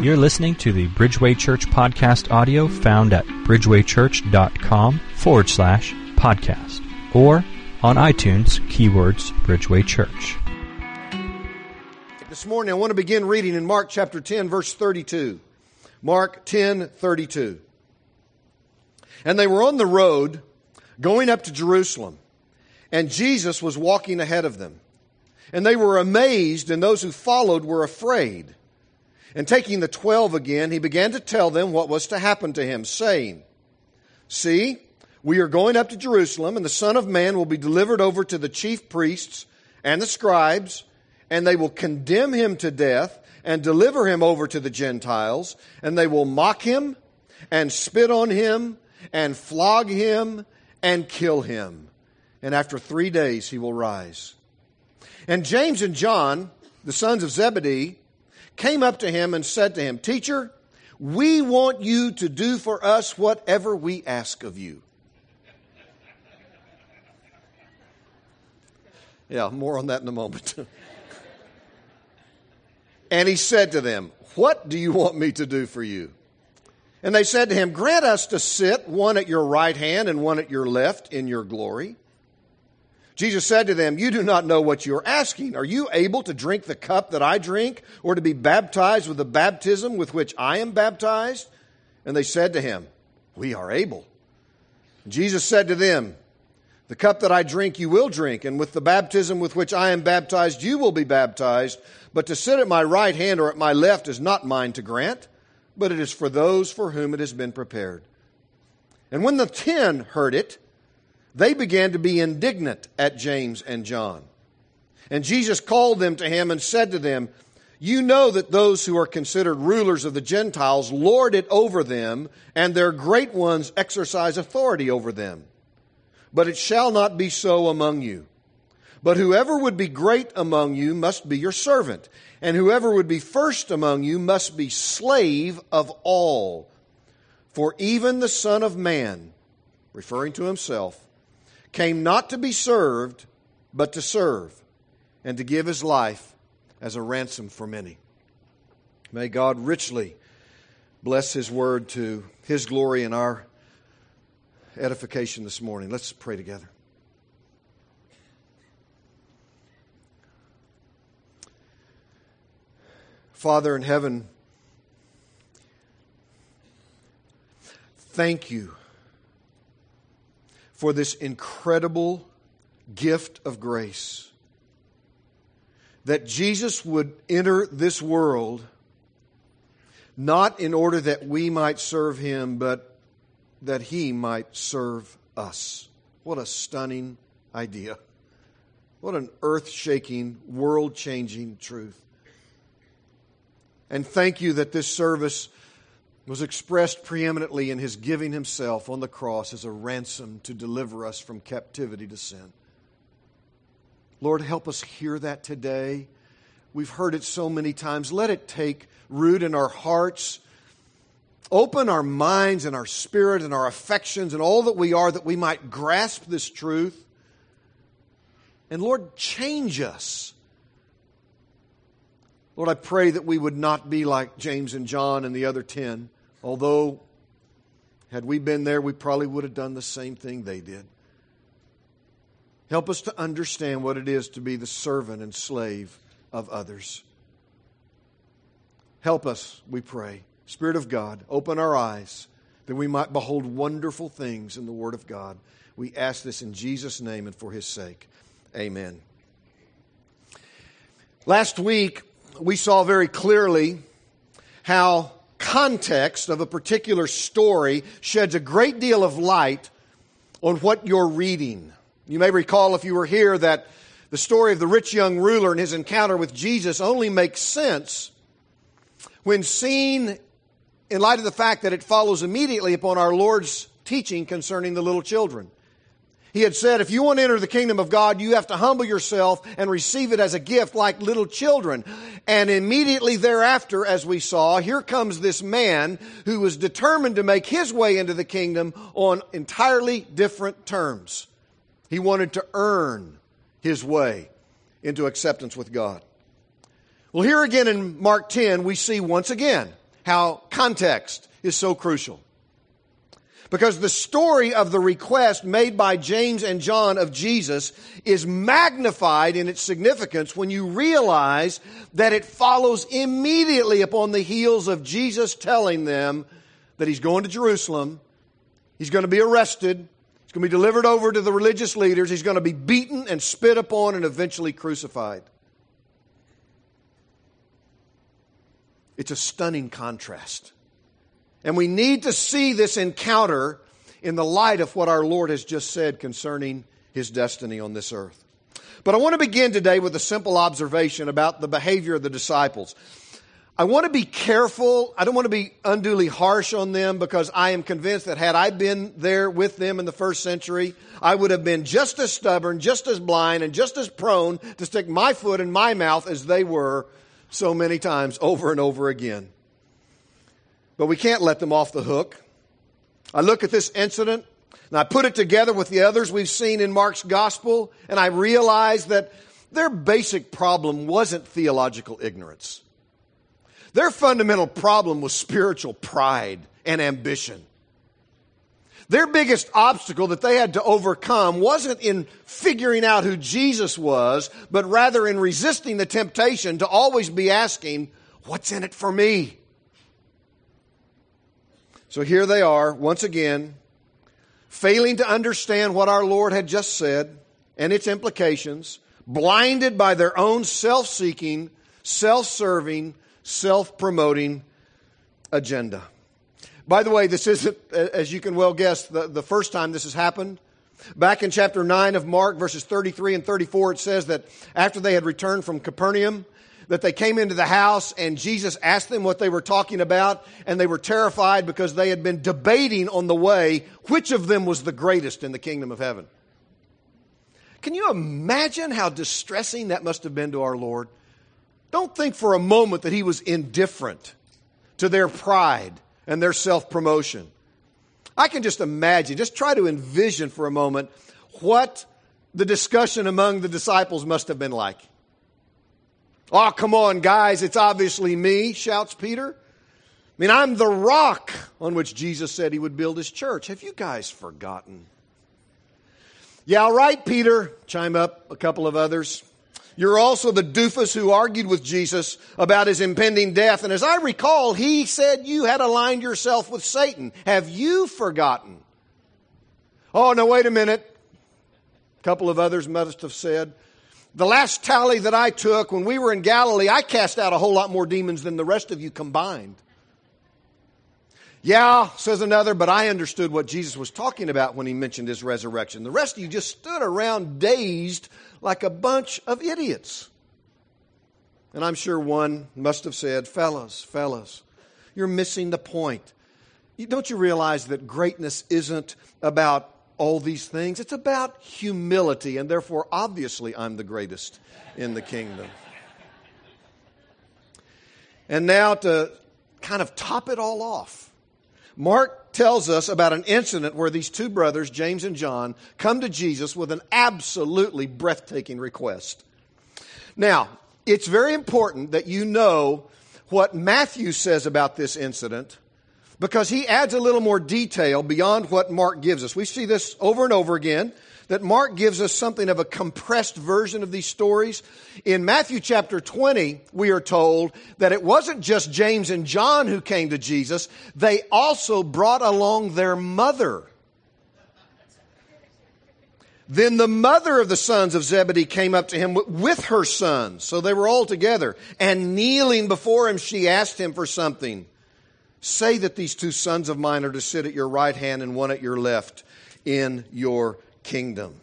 You're listening to the Bridgeway Church podcast audio found at bridgewaychurch.com/podcast or on iTunes, keywords Bridgeway Church. This morning I want to begin reading in Mark chapter 10, verse 32. Mark 10:32. And they were on the road going up to Jerusalem, and Jesus was walking ahead of them. And they were amazed, and those who followed were afraid. And taking the 12 again, he began to tell them what was to happen to him, saying, See, we are going up to Jerusalem, and the Son of Man will be delivered over to the chief priests and the scribes, and they will condemn him to death and deliver him over to the Gentiles, and they will mock him and spit on him and flog him and kill him. And after 3 days he will rise. And James and John, the sons of Zebedee, came up to him and said to him, Teacher, we want you to do for us whatever we ask of you. Yeah, more on that in a moment. And he said to them, What do you want me to do for you? And they said to him, Grant us to sit, one at your right hand and one at your left, in your glory. Jesus said to them, You do not know what you are asking. Are you able to drink the cup that I drink, or to be baptized with the baptism with which I am baptized? And they said to him, We are able. And Jesus said to them, The cup that I drink you will drink, and with the baptism with which I am baptized you will be baptized. But to sit at my right hand or at my left is not mine to grant, but it is for those for whom it has been prepared. And when the 10 heard it, they began to be indignant at James and John. And Jesus called them to him and said to them, You know that those who are considered rulers of the Gentiles lord it over them, and their great ones exercise authority over them. But it shall not be so among you. But whoever would be great among you must be your servant, and whoever would be first among you must be slave of all. For even the Son of Man, referring to himself, came not to be served, but to serve, and to give his life as a ransom for many. May God richly bless his word to his glory and our edification this morning. Let's pray together. Father in heaven, thank you for this incredible gift of grace, that Jesus would enter this world not in order that we might serve him, but that he might serve us. What a stunning idea. What an earth-shaking, world-changing truth. And thank you that this service was expressed preeminently in his giving himself on the cross as a ransom to deliver us from captivity to sin. Lord, help us hear that today. We've heard it so many times. Let it take root in our hearts. Open our minds and our spirit and our affections and all that we are, that we might grasp this truth. And Lord, change us. Lord, I pray that we would not be like James and John and the other 10. Although, had we been there, we probably would have done the same thing they did. Help us to understand what it is to be the servant and slave of others. Help us, we pray. Spirit of God, open our eyes that we might behold wonderful things in the Word of God. We ask this in Jesus' name and for his sake. Amen. Last week, we saw very clearly how context of a particular story sheds a great deal of light on what you're reading. You may recall, if you were here, that the story of the rich young ruler and his encounter with Jesus only makes sense when seen in light of the fact that it follows immediately upon our Lord's teaching concerning the little children. He had said, if you want to enter the kingdom of God, you have to humble yourself and receive it as a gift like little children. And immediately thereafter, as we saw, here comes this man who was determined to make his way into the kingdom on entirely different terms. He wanted to earn his way into acceptance with God. Well, here again in Mark 10, we see once again how context is so crucial. Because the story of the request made by James and John of Jesus is magnified in its significance when you realize that it follows immediately upon the heels of Jesus telling them that he's going to Jerusalem, he's going to be arrested, he's going to be delivered over to the religious leaders, he's going to be beaten and spit upon and eventually crucified. It's a stunning contrast. And we need to see this encounter in the light of what our Lord has just said concerning his destiny on this earth. But I want to begin today with a simple observation about the behavior of the disciples. I want to be careful. I don't want to be unduly harsh on them because I am convinced that had I been there with them in the first century, I would have been just as stubborn, just as blind, and just as prone to stick my foot in my mouth as they were so many times over and over again. But we can't let them off the hook. I look at this incident and I put it together with the others we've seen in Mark's gospel, and I realize that their basic problem wasn't theological ignorance. Their fundamental problem was spiritual pride and ambition. Their biggest obstacle that they had to overcome wasn't in figuring out who Jesus was, but rather in resisting the temptation to always be asking, what's in it for me? So here they are, once again, failing to understand what our Lord had just said and its implications, blinded by their own self-seeking, self-serving, self-promoting agenda. By the way, this isn't, as you can well guess, the first time this has happened. Back in chapter 9 of Mark, verses 33 and 34, it says that after they had returned from Capernaum, that they came into the house and Jesus asked them what they were talking about, and they were terrified because they had been debating on the way which of them was the greatest in the kingdom of heaven. Can you imagine how distressing that must have been to our Lord? Don't think for a moment that he was indifferent to their pride and their self-promotion. I can just imagine, just try to envision for a moment what the discussion among the disciples must have been like. Oh, come on, guys, it's obviously me, shouts Peter. I mean, I'm the rock on which Jesus said he would build his church. Have you guys forgotten? Yeah, all right, Peter, chime up a couple of others. You're also the doofus who argued with Jesus about his impending death. And as I recall, he said you had aligned yourself with Satan. Have you forgotten? Oh, no, wait a minute. A couple of others must have said. The last tally that I took when we were in Galilee, I cast out a whole lot more demons than the rest of you combined. Yeah, says another, but I understood what Jesus was talking about when he mentioned his resurrection. The rest of you just stood around dazed like a bunch of idiots. And I'm sure one must have said, fellas, you're missing the point. Don't you realize that greatness isn't about all these things? It's about humility, and therefore, obviously, I'm the greatest in the kingdom. And now to kind of top it all off, Mark tells us about an incident where these two brothers, James and John, come to Jesus with an absolutely breathtaking request. Now, it's very important that you know what Matthew says about this incident, because he adds a little more detail beyond what Mark gives us. We see this over and over again, that Mark gives us something of a compressed version of these stories. In Matthew chapter 20, we are told that it wasn't just James and John who came to Jesus. They also brought along their mother. Then the mother of the sons of Zebedee came up to him with her sons. So they were all together. And kneeling before him, she asked him for something. Say that these two sons of mine are to sit at your right hand and one at your left in your kingdom.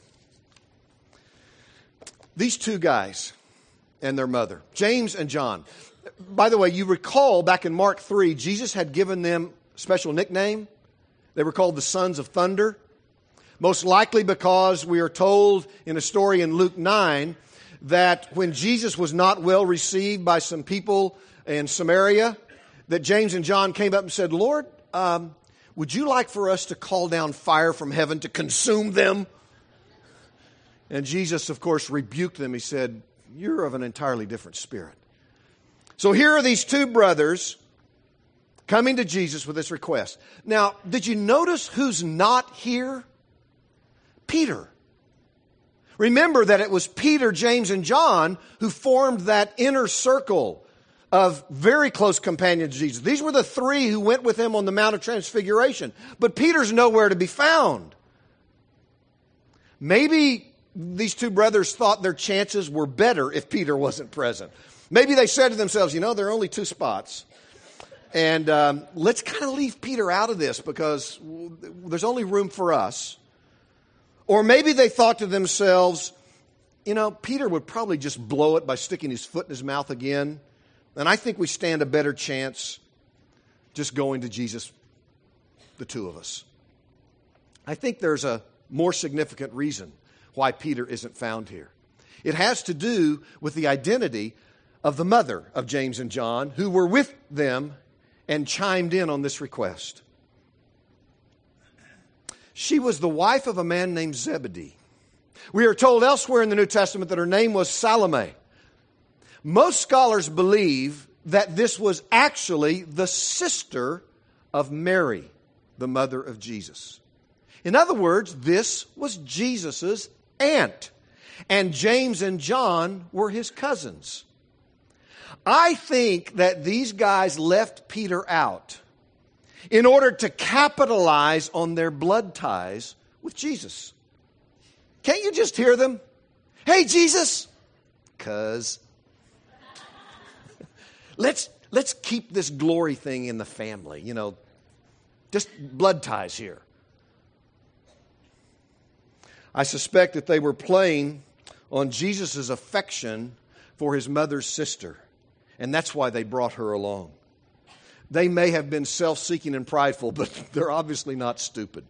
These two guys and their mother, James and John. By the way, you recall back in Mark 3, Jesus had given them a special nickname. They were called the sons of thunder. Most likely because we are told in a story in Luke 9 that when Jesus was not well received by some people in Samaria, that James and John came up and said, Lord, would you like for us to call down fire from heaven to consume them? And Jesus, of course, rebuked them. He said, you're of an entirely different spirit. So here are these two brothers coming to Jesus with this request. Now, did you notice who's not here? Peter. Remember that it was Peter, James, and John who formed that inner circle of very close companions of Jesus. These were the three who went with him on the Mount of Transfiguration. But Peter's nowhere to be found. Maybe these two brothers thought their chances were better if Peter wasn't present. Maybe they said to themselves, there are only two spots. And let's kind of leave Peter out of this because there's only room for us. Or maybe they thought to themselves, Peter would probably just blow it by sticking his foot in his mouth again. And I think we stand a better chance just going to Jesus, the two of us. I think there's a more significant reason why Peter isn't found here. It has to do with the identity of the mother of James and John who were with them and chimed in on this request. She was the wife of a man named Zebedee. We are told elsewhere in the New Testament that her name was Salome. Most scholars believe that this was actually the sister of Mary, the mother of Jesus. In other words, this was Jesus' aunt, and James and John were his cousins. I think that these guys left Peter out in order to capitalize on their blood ties with Jesus. Can't you just hear them? Hey, Jesus, cuz let's keep this glory thing in the family, just blood ties here. I suspect that they were playing on Jesus' affection for his mother's sister, and that's why they brought her along. They may have been self-seeking and prideful, but they're obviously not stupid.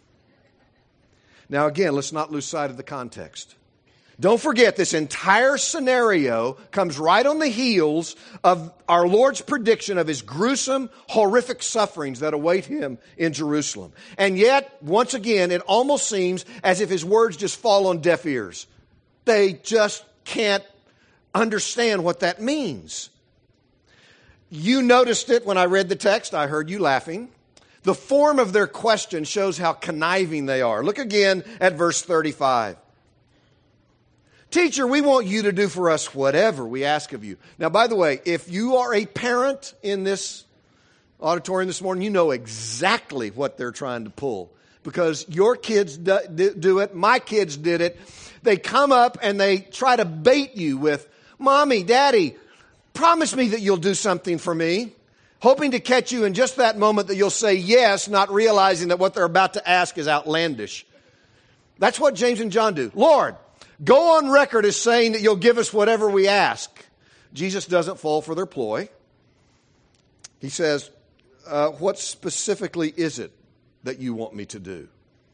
Now again, let's not lose sight of the context. Don't forget, this entire scenario comes right on the heels of our Lord's prediction of his gruesome, horrific sufferings that await him in Jerusalem. And yet, once again, it almost seems as if his words just fall on deaf ears. They just can't understand what that means. You noticed it when I read the text. I heard you laughing. The form of their question shows how conniving they are. Look again at verse 35. Teacher, we want you to do for us whatever we ask of you. Now, by the way, if you are a parent in this auditorium this morning, you know exactly what they're trying to pull. Because your kids do it, my kids did it. They come up and they try to bait you with, Mommy, Daddy, promise me that you'll do something for me. Hoping to catch you in just that moment that you'll say yes, not realizing that what they're about to ask is outlandish. That's what James and John do. Lord, go on record as saying that you'll give us whatever we ask. Jesus doesn't fall for their ploy. He says, what specifically is it that you want me to do?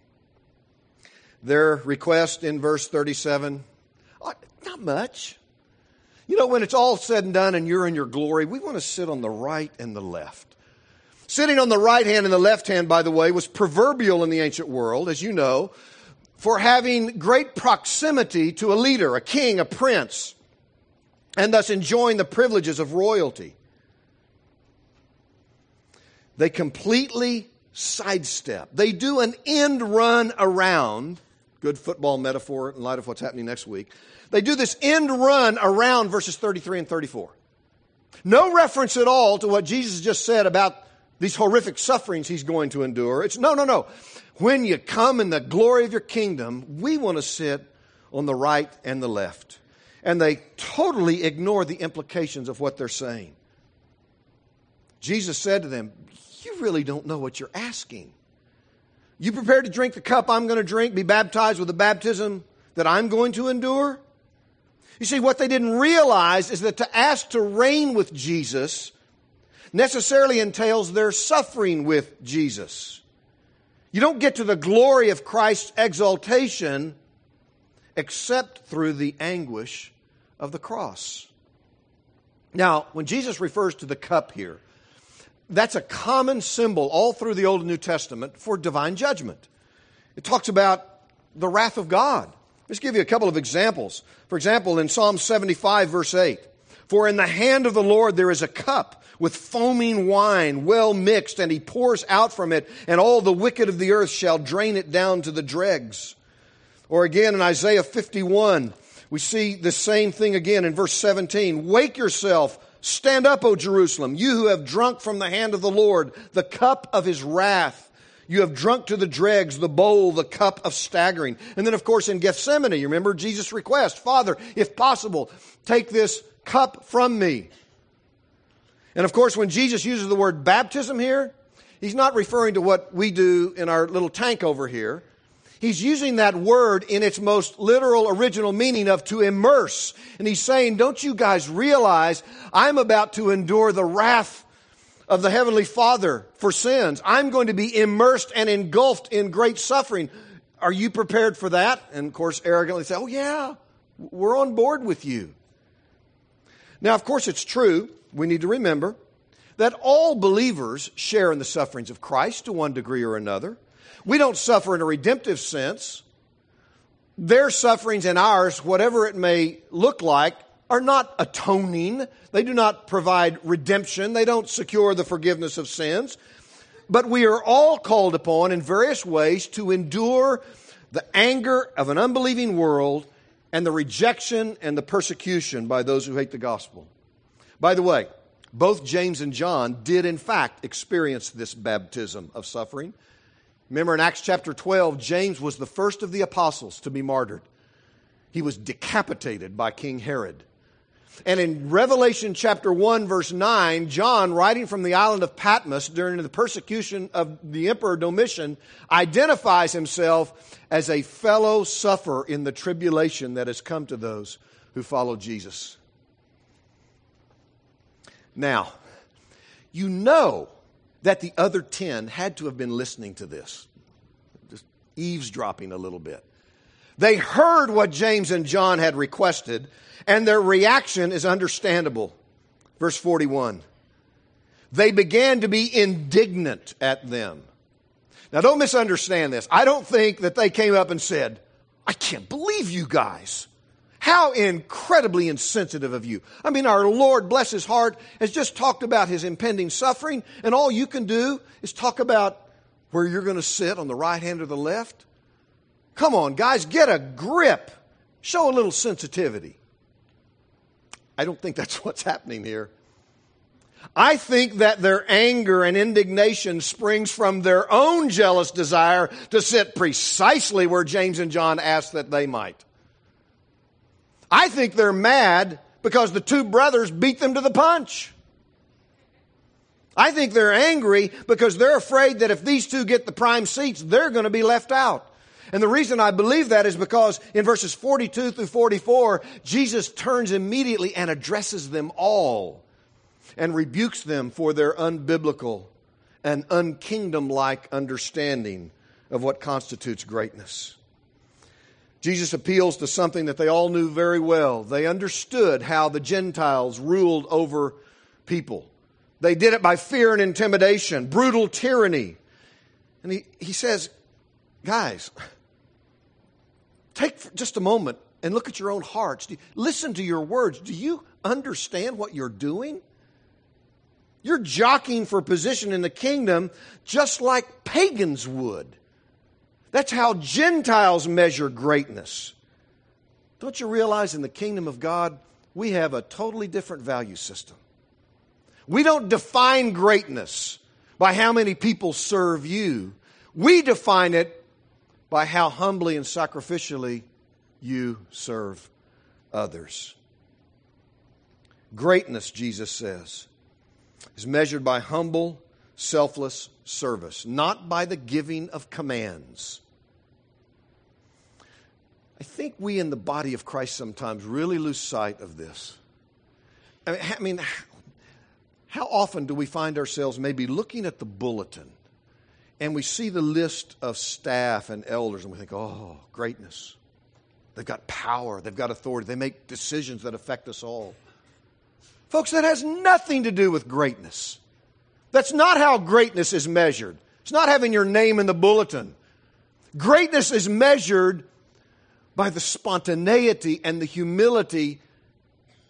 Their request in verse 37, not much. When it's all said and done and you're in your glory, we want to sit on the right and the left. Sitting on the right hand and the left hand, by the way, was proverbial in the ancient world, as you know, for having great proximity to a leader, a king, a prince, and thus enjoying the privileges of royalty. They completely sidestep. They do an end run around, good football metaphor in light of what's happening next week. They do this end run around verses 33 and 34. No reference at all to what Jesus just said about these horrific sufferings he's going to endure. It's no. When you come in the glory of your kingdom, we want to sit on the right and the left. And they totally ignore the implications of what they're saying. Jesus said to them, you really don't know what you're asking. You prepared to drink the cup I'm going to drink, be baptized with the baptism that I'm going to endure? You see, what they didn't realize is that to ask to reign with Jesus necessarily entails their suffering with Jesus. You don't get to the glory of Christ's exaltation except through the anguish of the cross. Now, when Jesus refers to the cup here, that's a common symbol all through the Old and New Testament for divine judgment. It talks about the wrath of God. Let's give you a couple of examples. For example, in Psalm 75, verse 8, For in the hand of the Lord there is a cup with foaming wine, well mixed, and he pours out from it, and all the wicked of the earth shall drain it down to the dregs. Or again in Isaiah 51, we see the same thing again in verse 17. Wake yourself, stand up, O Jerusalem, you who have drunk from the hand of the Lord the cup of his wrath. You have drunk to the dregs the bowl, the cup of staggering. And then, of course, in Gethsemane, you remember Jesus' request, Father, if possible, take this cup from me. And, of course, when Jesus uses the word baptism here, he's not referring to what we do in our little tank over here. He's using that word in its most literal, original meaning of to immerse. And he's saying, don't you guys realize I'm about to endure the wrath of the Heavenly Father for sins. I'm going to be immersed and engulfed in great suffering. Are you prepared for that? And of course, arrogantly say, oh yeah, we're on board with you. Now, of course, it's true. We need to remember that all believers share in the sufferings of Christ to one degree or another. We don't suffer in a redemptive sense. Their sufferings and ours, whatever it may look like, are not atoning. They do not provide redemption. They don't secure the forgiveness of sins. But we are all called upon in various ways to endure the anger of an unbelieving world and the rejection and the persecution by those who hate the gospel. By the way, both James and John did in fact experience this baptism of suffering. Remember in Acts chapter 12, James was the first of the apostles to be martyred. He was decapitated by King Herod. And in Revelation chapter 1, verse 9, John, writing from the island of Patmos during the persecution of the Emperor Domitian, identifies himself as a fellow sufferer in the tribulation that has come to those who follow Jesus. Now, you know that the other 10 had to have been listening to this, just eavesdropping a little bit. They heard what James and John had requested, and their reaction is understandable. Verse 41. They began to be indignant at them. Now don't misunderstand this. I don't think that they came up and said, I can't believe you guys. How incredibly insensitive of you. I mean, our Lord, bless his heart, has just talked about his impending suffering, and all you can do is talk about where you're going to sit on the right hand or the left. Come on, guys, get a grip. Show a little sensitivity. I don't think that's what's happening here. I think that their anger and indignation springs from their own jealous desire to sit precisely where James and John asked that they might. I think they're mad because the two brothers beat them to the punch. I think they're angry because they're afraid that if these two get the prime seats, they're going to be left out. And the reason I believe that is because in verses 42 through 44, Jesus turns immediately and addresses them all and rebukes them for their unbiblical and unkingdom-like understanding of what constitutes greatness. Jesus appeals to something that they all knew very well. They understood how the Gentiles ruled over people. They did it by fear and intimidation, brutal tyranny. And he says, guys, take just a moment and look at your own hearts. Listen to your words. Do you understand what you're doing? You're jockeying for position in the kingdom just like pagans would. That's how Gentiles measure greatness. Don't you realize in the kingdom of God, we have a totally different value system. We don't define greatness by how many people serve you. We define it by how humbly and sacrificially you serve others. Greatness, Jesus says, is measured by humble, selfless service, not by the giving of commands. I think we in the body of Christ sometimes really lose sight of this. I mean, how often do we find ourselves maybe looking at the bulletin and we see the list of staff and elders and we think, oh, greatness. They've got power. They've got authority. They make decisions that affect us all. Folks, that has nothing to do with greatness. That's not how greatness is measured. It's not having your name in the bulletin. Greatness is measured by the spontaneity and the humility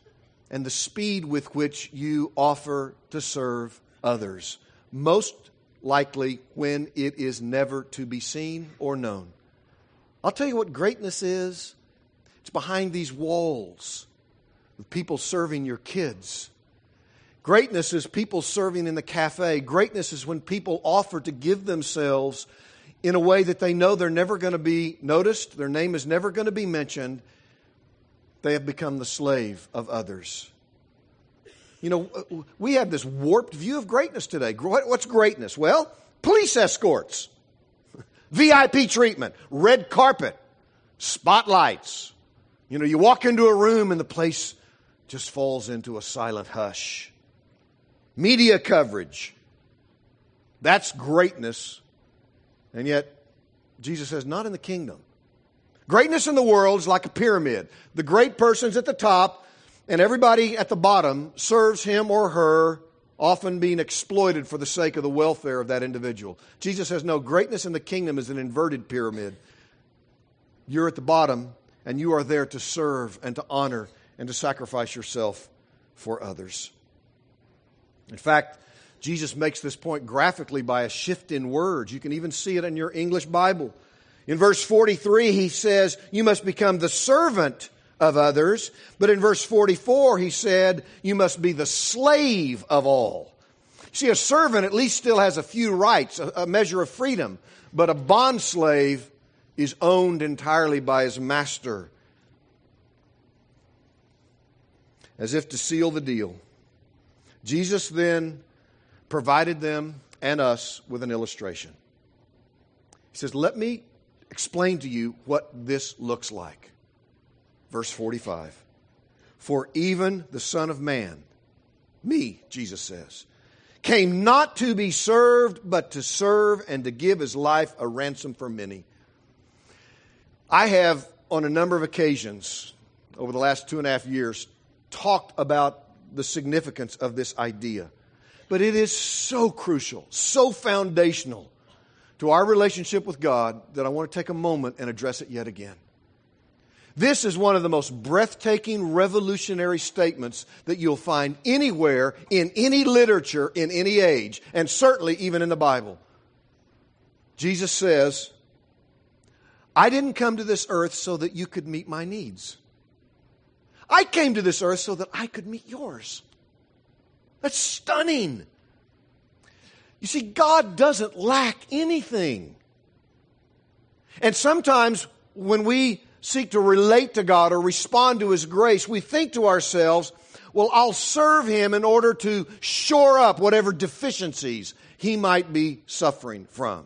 and the speed with which you offer to serve others, most likely when it is never to be seen or known. I'll tell you what greatness is. It's behind these walls with people serving your kids. Greatness is people serving in the cafe. Greatness is when people offer to give themselves in a way that they know they're never going to be noticed, their name is never going to be mentioned. They have become the slave of others. You know, we have this warped view of greatness today. What's greatness? Well, police escorts, VIP treatment, red carpet, spotlights. You know, you walk into a room and the place just falls into a silent hush. Media coverage. That's greatness. And yet, Jesus says, not in the kingdom. Greatness in the world is like a pyramid. The great person's at the top, and everybody at the bottom serves him or her, often being exploited for the sake of the welfare of that individual. Jesus says, no, greatness in the kingdom is an inverted pyramid. You're at the bottom, and you are there to serve and to honor and to sacrifice yourself for others. In fact, Jesus makes this point graphically by a shift in words. You can even see it in your English Bible. In verse 43, he says, you must become the servant of others. But in verse 44, he said, you must be the slave of all. See, a servant at least still has a few rights, a measure of freedom. But a bondslave is owned entirely by his master. As if to seal the deal. Jesus then provided them and us with an illustration. He says, let me explain to you what this looks like. Verse 45. For even the Son of Man, me, Jesus says, came not to be served, but to serve and to give his life a ransom for many. I have, on a number of occasions, over the last 2.5 years, talked about the significance of this idea. But it is so crucial, so foundational to our relationship with God that I want to take a moment and address it yet again. This is one of the most breathtaking, revolutionary statements that you'll find anywhere, in any literature, in any age, and certainly even in the Bible. Jesus says, I didn't come to this earth so that you could meet my needs. I came to this earth so that I could meet yours. That's stunning. You see, God doesn't lack anything. And sometimes when we seek to relate to God or respond to His grace, we think to ourselves, well, I'll serve Him in order to shore up whatever deficiencies He might be suffering from.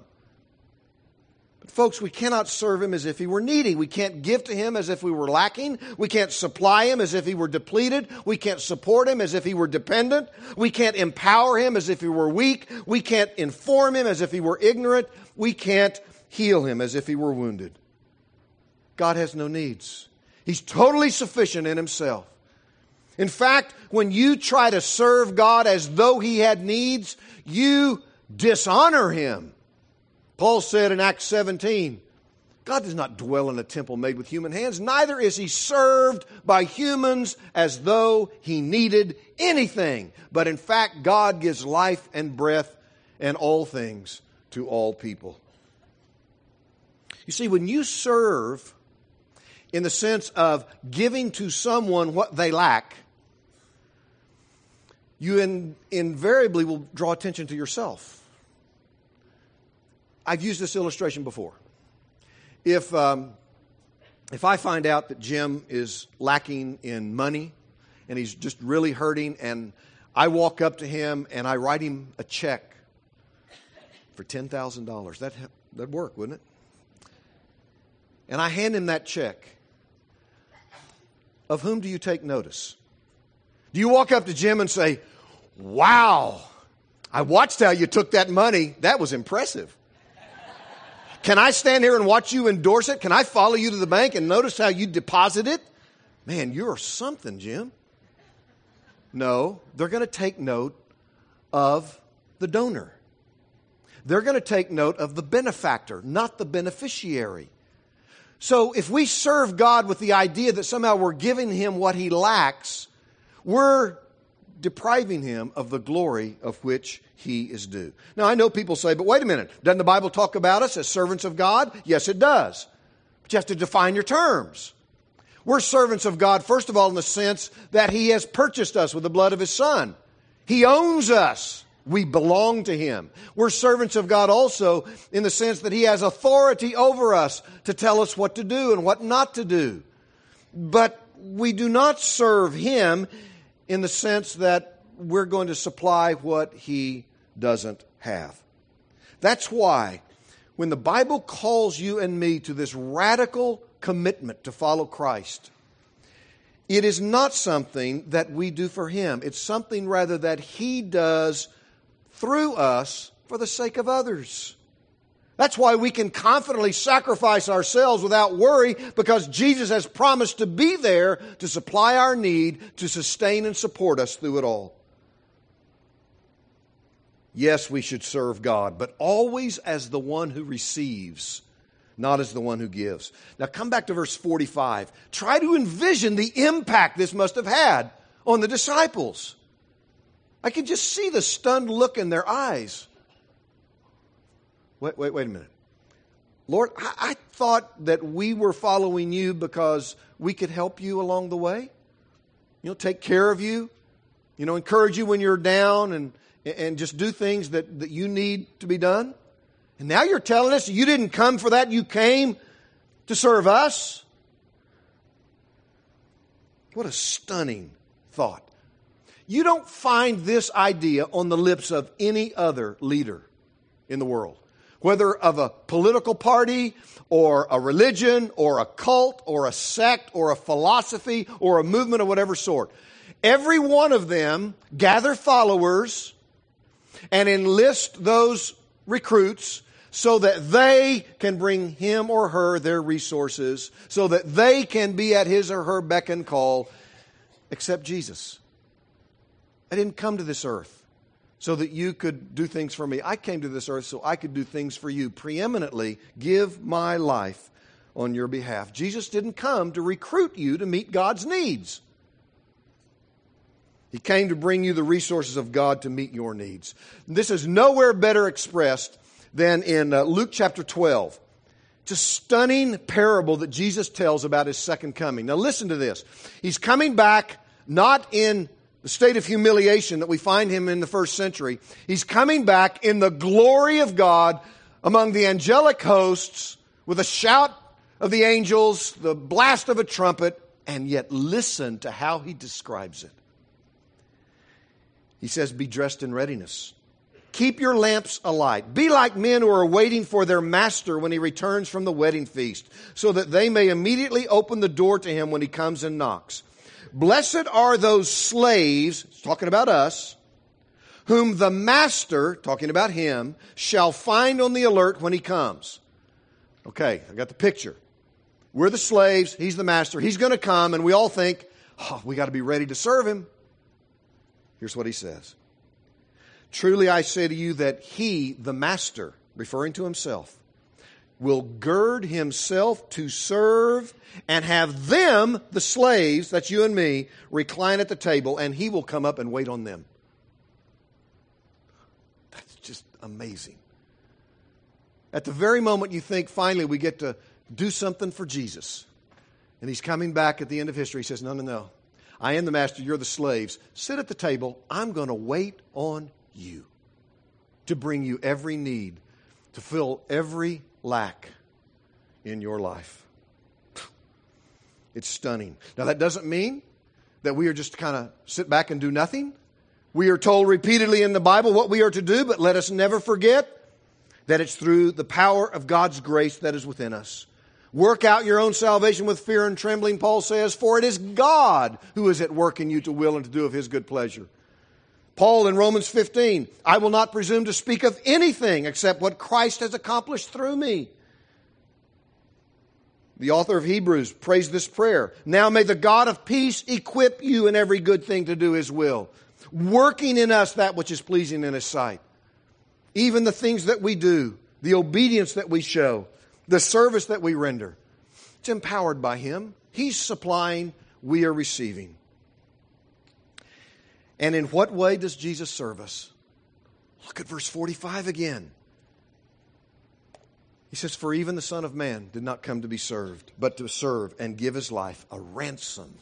But folks, we cannot serve Him as if He were needy. We can't give to Him as if we were lacking. We can't supply Him as if He were depleted. We can't support Him as if He were dependent. We can't empower Him as if He were weak. We can't inform Him as if He were ignorant. We can't heal Him as if He were wounded. God has no needs. He's totally sufficient in Himself. In fact, when you try to serve God as though He had needs, you dishonor Him. Paul said in Acts 17, God does not dwell in a temple made with human hands, neither is He served by humans as though He needed anything. But in fact, God gives life and breath and all things to all people. You see, when you serve in the sense of giving to someone what they lack, you invariably will draw attention to yourself. I've used this illustration before. If I find out that Jim is lacking in money and he's just really hurting, and I walk up to him and I write him a check for $10,000, that'd work, wouldn't it? And I hand him that check. Of whom do you take notice? Do you walk up to Jim and say, wow, I watched how you took that money. That was impressive. Can I stand here and watch you endorse it? Can I follow you to the bank and notice how you deposit it? Man, you're something, Jim. No, they're going to take note of the donor. They're going to take note of the benefactor, not the beneficiary. So if we serve God with the idea that somehow we're giving Him what He lacks, we're depriving Him of the glory of which He is due. Now, I know people say, but wait a minute, doesn't the Bible talk about us as servants of God? Yes, it does. But you have to define your terms. We're servants of God, first of all, in the sense that He has purchased us with the blood of His Son. He owns us. We belong to Him. We're servants of God also in the sense that He has authority over us to tell us what to do and what not to do. But we do not serve Him in the sense that we're going to supply what He doesn't have. That's why when the Bible calls you and me to this radical commitment to follow Christ, it is not something that we do for Him. It's something rather that He does through us for the sake of others. That's why we can confidently sacrifice ourselves without worry, because Jesus has promised to be there to supply our need, to sustain and support us through it all. Yes, we should serve God, but always as the one who receives, not as the one who gives. Now come back to verse 45. Try to envision the impact this must have had on the disciples. I can just see the stunned look in their eyes. Wait a minute. Lord, I thought that we were following You because we could help You along the way. Take care of You. Encourage You when you're down and just do things that You need to be done. And now you're telling us You didn't come for that. You came to serve us. What a stunning thought. You don't find this idea on the lips of any other leader in the world, whether of a political party or a religion or a cult or a sect or a philosophy or a movement of whatever sort. Every one of them gather followers and enlist those recruits so that they can bring him or her their resources, so that they can be at his or her beck and call, except Jesus. I didn't come to this earth so that you could do things for me. I came to this earth so I could do things for you. Preeminently give my life on your behalf. Jesus didn't come to recruit you to meet God's needs. He came to bring you the resources of God to meet your needs. This is nowhere better expressed than in Luke chapter 12. It's a stunning parable that Jesus tells about His second coming. Now listen to this. He's coming back not in the state of humiliation that we find Him in the first century. He's coming back in the glory of God among the angelic hosts with a shout of the angels, the blast of a trumpet, and yet listen to how He describes it. He says, be dressed in readiness. Keep your lamps alight. Be like men who are waiting for their master when he returns from the wedding feast, so that they may immediately open the door to him when he comes and knocks. Blessed are those slaves, talking about us, whom the master, talking about him, shall find on the alert when he comes. Okay, I got the picture. We're the slaves, he's the master, he's going to come, and we all think, we got to be ready to serve him. Here's what he says. Truly I say to you that he, the master, referring to himself, will gird himself to serve and have them, the slaves, that's you and me, recline at the table, and he will come up and wait on them. That's just amazing. At the very moment you think, finally, we get to do something for Jesus, and he's coming back at the end of history, he says, no. I am the master, you're the slaves. Sit at the table. I'm going to wait on you to bring you every need, to fill every lack in your life. It's stunning. Now, that doesn't mean that we are just to kind of sit back and do nothing. We are told repeatedly in the Bible what we are to do, but let us never forget that it's through the power of God's grace that is within us. Work out your own salvation with fear and trembling, Paul says, for it is God who is at work in you to will and to do of his good pleasure. Paul in Romans 15, I will not presume to speak of anything except what Christ has accomplished through me. The author of Hebrews prays this prayer. Now may the God of peace equip you in every good thing to do his will, working in us that which is pleasing in his sight. Even the things that we do, the obedience that we show, the service that we render, it's empowered by him. He's supplying, we are receiving. And in what way does Jesus serve us? Look at verse 45 again. He says, for even the Son of Man did not come to be served, but to serve and give his life a ransom,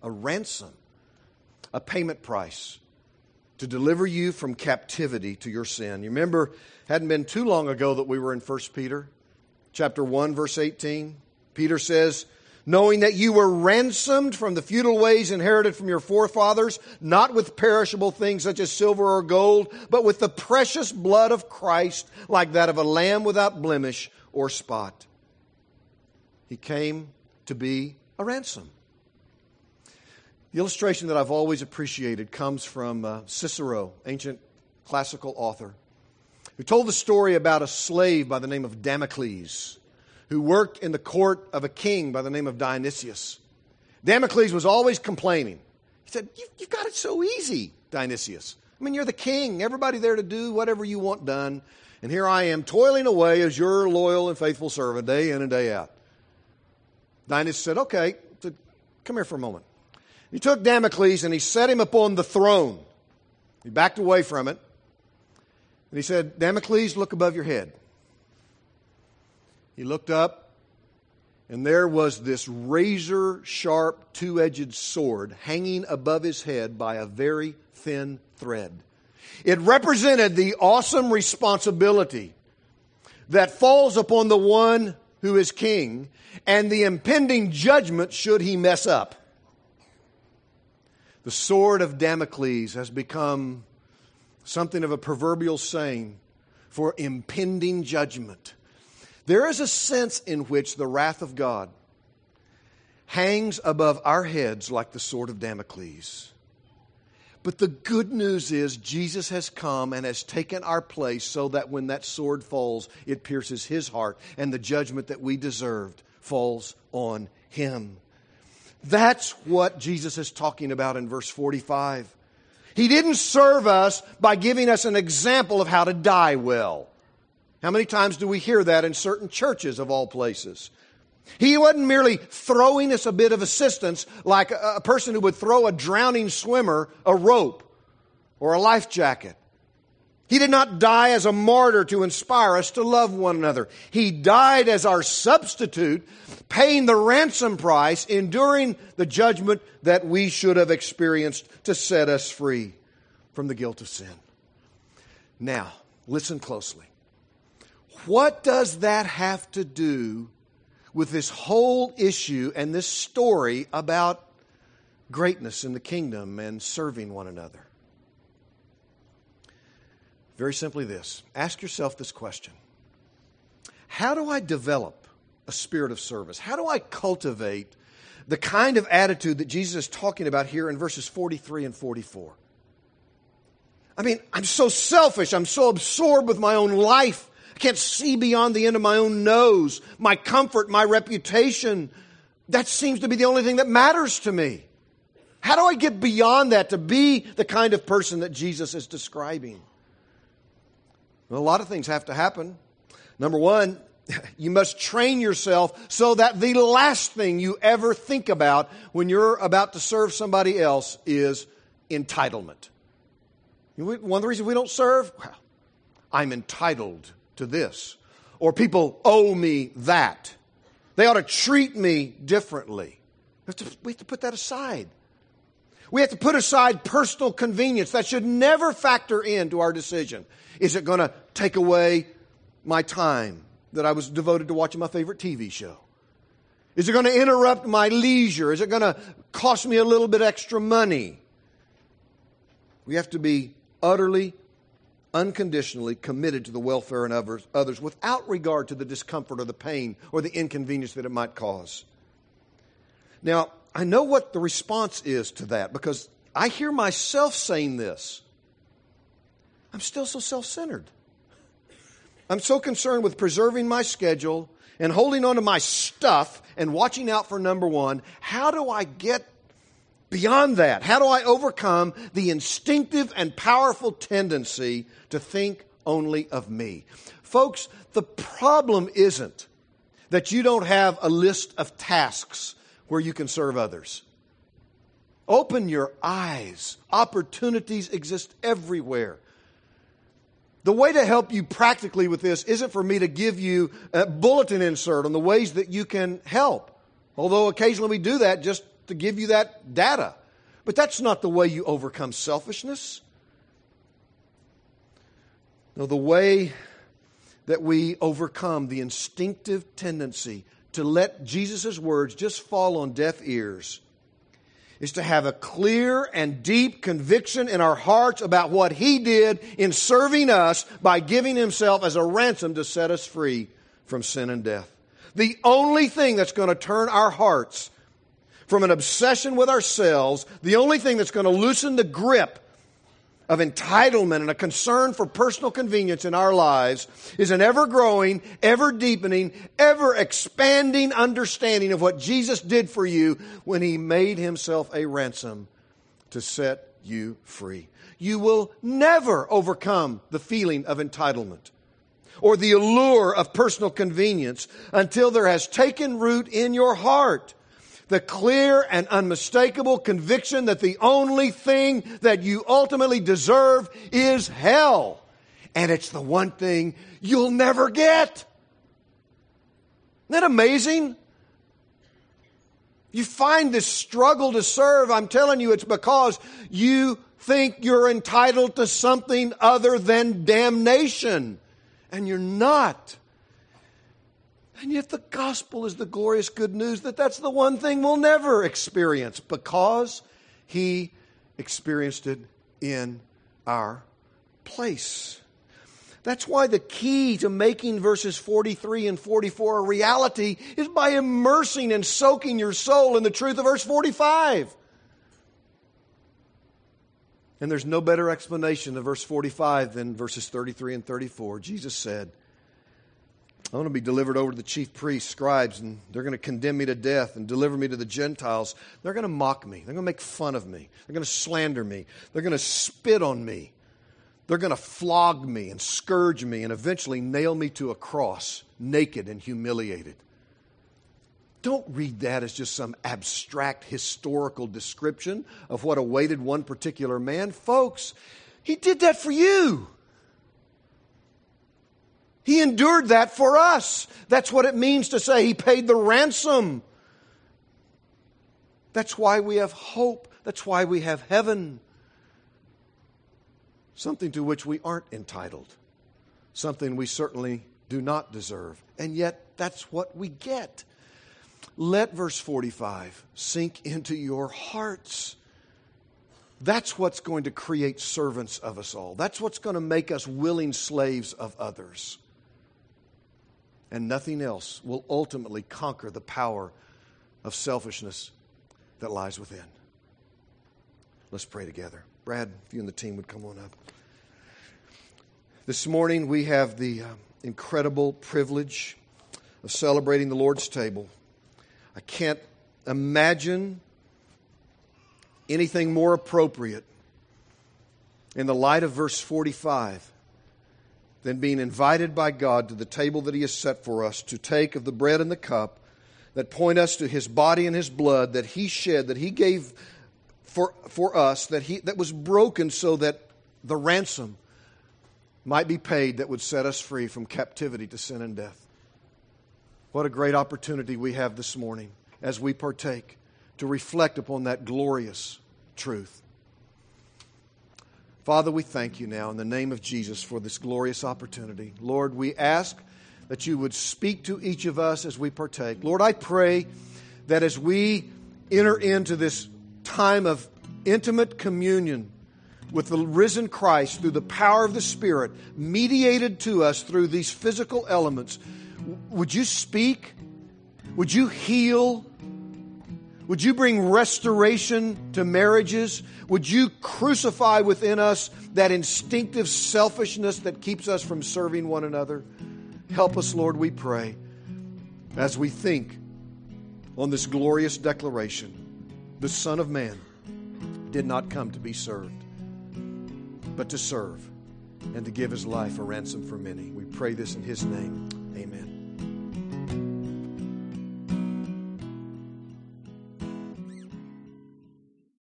a payment price to deliver you from captivity to your sin. You remember, hadn't been too long ago that we were in 1 Peter chapter 1, verse 18. Peter says, knowing that you were ransomed from the futile ways inherited from your forefathers, not with perishable things such as silver or gold, but with the precious blood of Christ, like that of a lamb without blemish or spot. He came to be a ransom. The illustration that I've always appreciated comes from Cicero, ancient classical author, who told the story about a slave by the name of Damocles, who worked in the court of a king by the name of Dionysius. Damocles was always complaining. He said, you've got it so easy, Dionysius. I mean, you're the king, everybody there to do whatever you want done, and here I am toiling away as your loyal and faithful servant day in and day out. Dionysius said, okay, come here for a moment. He took Damocles and he set him upon the throne. He backed away from it. And he said, Damocles, look above your head. He looked up, and there was this razor-sharp, two-edged sword hanging above his head by a very thin thread. It represented the awesome responsibility that falls upon the one who is king and the impending judgment should he mess up. The sword of Damocles has become something of a proverbial saying for impending judgment. There is a sense in which the wrath of God hangs above our heads like the sword of Damocles. But the good news is Jesus has come and has taken our place so that when that sword falls, it pierces his heart and the judgment that we deserved falls on him. That's what Jesus is talking about in verse 45. He didn't serve us by giving us an example of how to die well. How many times do we hear that in certain churches of all places? He wasn't merely throwing us a bit of assistance like a person who would throw a drowning swimmer a rope or a life jacket. He did not die as a martyr to inspire us to love one another. He died as our substitute, paying the ransom price, enduring the judgment that we should have experienced to set us free from the guilt of sin. Now, listen closely. What does that have to do with this whole issue and this story about greatness in the kingdom and serving one another? Very simply this. Ask yourself this question. How do I develop a spirit of service? How do I cultivate the kind of attitude that Jesus is talking about here in verses 43 and 44? I mean, I'm so selfish. I'm so absorbed with my own life. I can't see beyond the end of my own nose. My comfort, my reputation, that seems to be the only thing that matters to me. How do I get beyond that to be the kind of person that Jesus is describing? Well, a lot of things have to happen. Number one, you must train yourself so that the last thing you ever think about when you're about to serve somebody else is entitlement. One of the reasons we don't serve, well, I'm entitled to this. Or people owe me that. They ought to treat me differently. We have to put that aside. We have to put aside personal convenience. That should never factor into our decision. Is it going to take away my time that I was devoted to watching my favorite TV show? Is it going to interrupt my leisure? Is it going to cost me a little bit extra money? We have to be utterly, unconditionally committed to the welfare of others without regard to the discomfort or the pain or the inconvenience that it might cause. Now, I know what the response is to that because I hear myself saying this. I'm still so self-centered. I'm so concerned with preserving my schedule and holding on to my stuff and watching out for number one. How do I get beyond that? How do I overcome the instinctive and powerful tendency to think only of me? Folks, the problem isn't that you don't have a list of tasks where you can serve others. Open your eyes. Opportunities exist everywhere. The way to help you practically with this isn't for me to give you a bulletin insert on the ways that you can help. Although occasionally we do that just to give you that data. But that's not the way you overcome selfishness. No, the way that we overcome the instinctive tendency to let Jesus' words just fall on deaf ears is to have a clear and deep conviction in our hearts about what He did in serving us by giving Himself as a ransom to set us free from sin and death. The only thing that's going to turn our hearts from an obsession with ourselves, the only thing that's going to loosen the grip of entitlement and a concern for personal convenience in our lives is an ever-growing, ever-deepening, ever-expanding understanding of what Jesus did for you when He made Himself a ransom to set you free. You will never overcome the feeling of entitlement or the allure of personal convenience until there has taken root in your heart the clear and unmistakable conviction that the only thing that you ultimately deserve is hell. And it's the one thing you'll never get. Isn't that amazing? You find this struggle to serve, I'm telling you, it's because you think you're entitled to something other than damnation. And you're not. And yet the gospel is the glorious good news that that's the one thing we'll never experience because He experienced it in our place. That's why the key to making verses 43 and 44 a reality is by immersing and soaking your soul in the truth of verse 45. And there's no better explanation of verse 45 than verses 33 and 34. Jesus said, I'm going to be delivered over to the chief priests, scribes, and they're going to condemn me to death and deliver me to the Gentiles. They're going to mock me. They're going to make fun of me. They're going to slander me. They're going to spit on me. They're going to flog me and scourge me and eventually nail me to a cross, naked and humiliated. Don't read that as just some abstract historical description of what awaited one particular man. Folks, He did that for you. He endured that for us. That's what it means to say He paid the ransom. That's why we have hope. That's why we have heaven. Something to which we aren't entitled. Something we certainly do not deserve. And yet, that's what we get. Let verse 45 sink into your hearts. That's what's going to create servants of us all. That's what's going to make us willing slaves of others. And nothing else will ultimately conquer the power of selfishness that lies within. Let's pray together. Brad, if you and the team would come on up. This morning we have the incredible privilege of celebrating the Lord's table. I can't imagine anything more appropriate in the light of verse 45 than being invited by God to the table that He has set for us to take of the bread and the cup that point us to His body and His blood that He shed, that He gave for us, that was broken so that the ransom might be paid that would set us free from captivity to sin and death. What a great opportunity we have this morning as we partake to reflect upon that glorious truth. Father, we thank You now in the name of Jesus for this glorious opportunity. Lord, we ask that You would speak to each of us as we partake. Lord, I pray that as we enter into this time of intimate communion with the risen Christ through the power of the Spirit, mediated to us through these physical elements, would You speak? Would You heal? Would You bring restoration to marriages? Would You crucify within us that instinctive selfishness that keeps us from serving one another? Help us, Lord, we pray, as we think on this glorious declaration. The Son of Man did not come to be served, but to serve and to give His life a ransom for many. We pray this in His name. Amen.